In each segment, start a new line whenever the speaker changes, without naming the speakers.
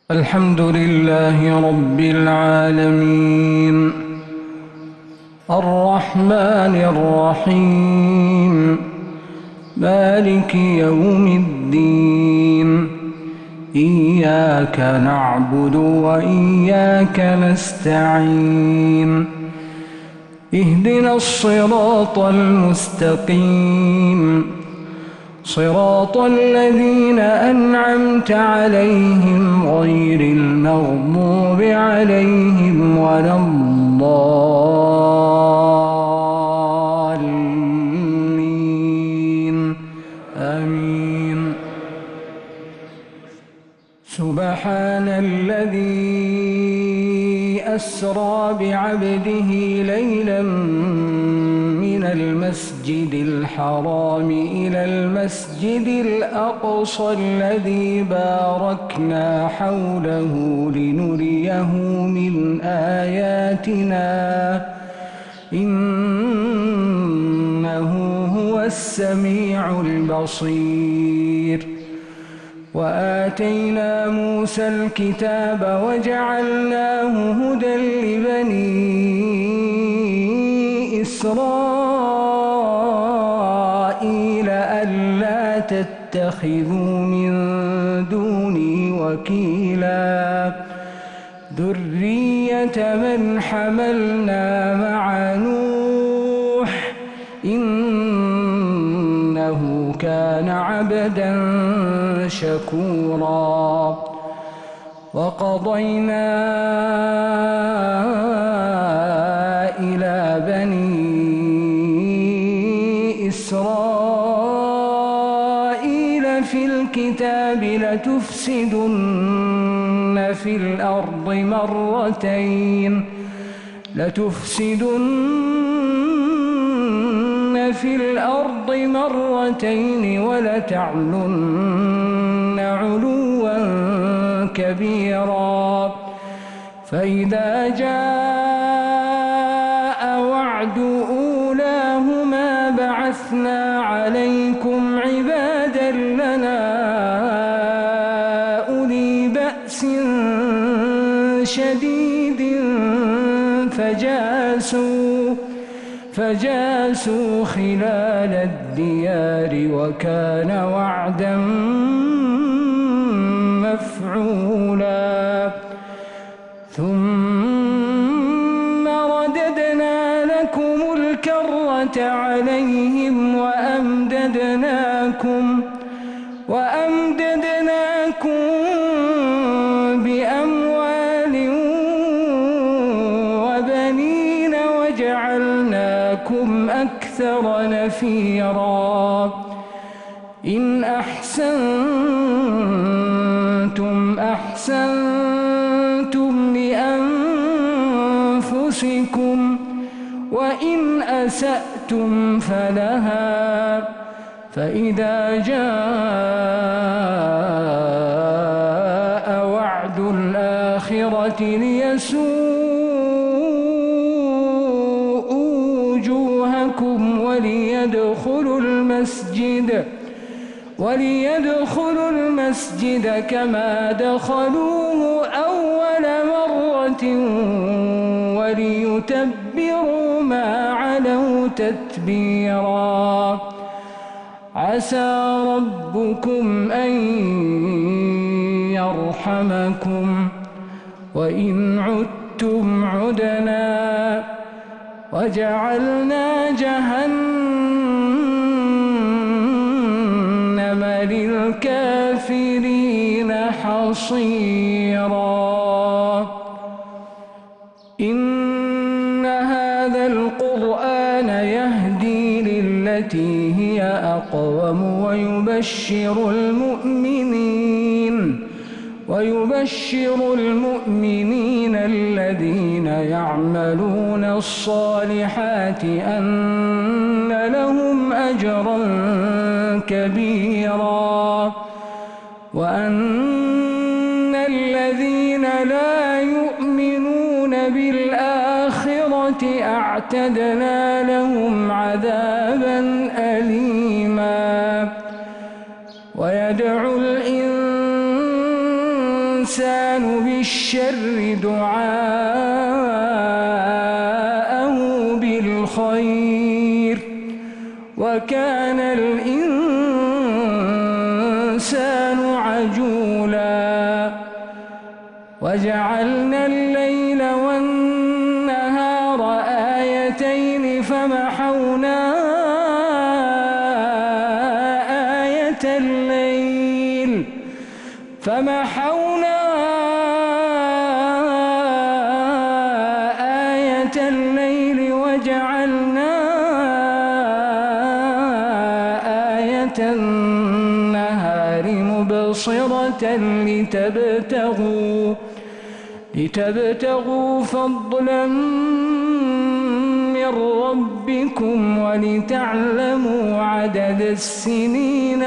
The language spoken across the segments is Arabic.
الحمد لله رب العالمين الرحمن الرحيم مالك يوم الدين إياك نعبد وإياك نستعين اهدنا الصراط المستقيم صراط الذين أنعمت عليهم غير المغضوب عليهم ولا الضالين آمين. سبحان الذي أسرى بعبده ليلا من المسجد الحرام إلى المسجد الأقصى الذي باركنا حوله لنريه من آياتنا إنه هو السميع البصير. وآتينا موسى الكتاب وجعلناه هدى لبني إسرائيل ألا تتخذوا من دوني وكيلا ذرية من حملنا مع نوح إنه كان عبدا شكورا. وقضينا إلى بني إسرائيل في الكتاب لتفسدن في الأرض مرتين ولتعلن علوا كبيرا. فإذا جاء وعد أولاهما بعثنا عليكم عبادا لنا أولي بأس شديد فجاسوا خلال الديار وكان وعدا مفعولا. ثم رددنا لكم الكرة عليهم وأمددناكم بأموال وبنين وجعلناكم أكثر نفيرا. إن أحسنتم أحسنتم لأنفسكم وإن أسأتم فلها. فإذا جاء وعد الآخرة ليسوءوا وجوهكم وليدخلوا المسجد كما دخلوه أول مرة وليتبروا ما علوا تتبيرا. عسى ربكم أن يرحمكم وإن عدتم عدنا وجعلنا جهنم للكافرين حصيرا. إن هذا القرآن يهدي للتي هي أقوم ويبشر المؤمنين الذين يعملون الصالحات أن لهم أجرا كبيرا وأن الذين لا يؤمنون بالآخرة أعتدنا لهم عذابا أليما. ويدعو الإنسان الإنسان بالشر دعاءه بالخير وكان الإنسان عجولا وجعلنا الليل والنهار آيتين فمحونا آية الليل وجعلنا آية النهار مبصرة لتبتغوا فضلا من ربكم ولتعلموا عدد السنين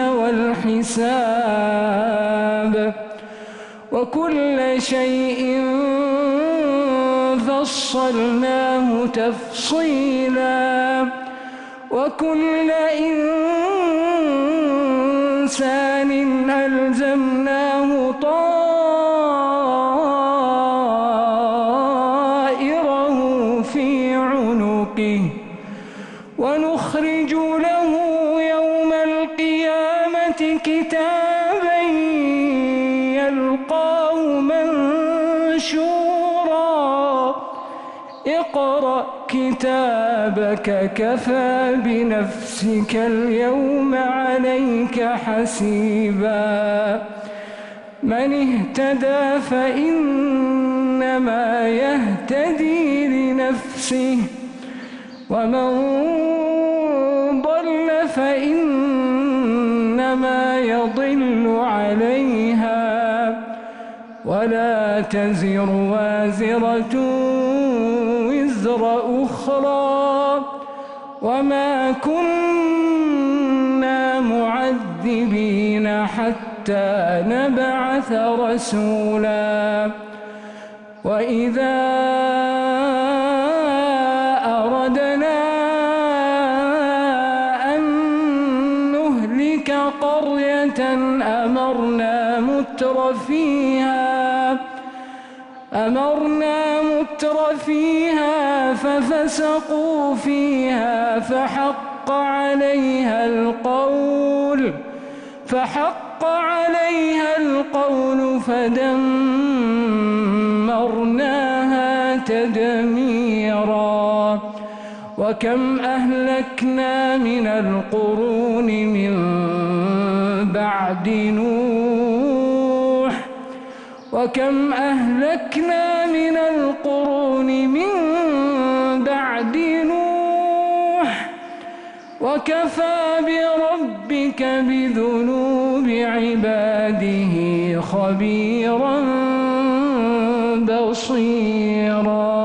والحساب وكل شيء فصلناه تفصيلا وكل إنسان ألزمناه طائره في عنقه ونخرج له يوم القيامة كتابا يلقاه منشورا اقرأ كتابك كفى بنفسك اليوم عليك حسيبا من اهتدى فإنما يهتدي لنفسه ومن ضل فإنما يضل عليها ولا تزر وازرة وزر أخرى وما كنا معذبين حتى نبعث رسولا وإذا أردنا أن نهلك قرية أمرنا متر فيها ففسقوا فيها فحق عليها القول فدمرناها تدميرا وكم أهلكنا من القرون من بعد نوح وكفى بربك بذنوب عباده خبيرا بصيرا.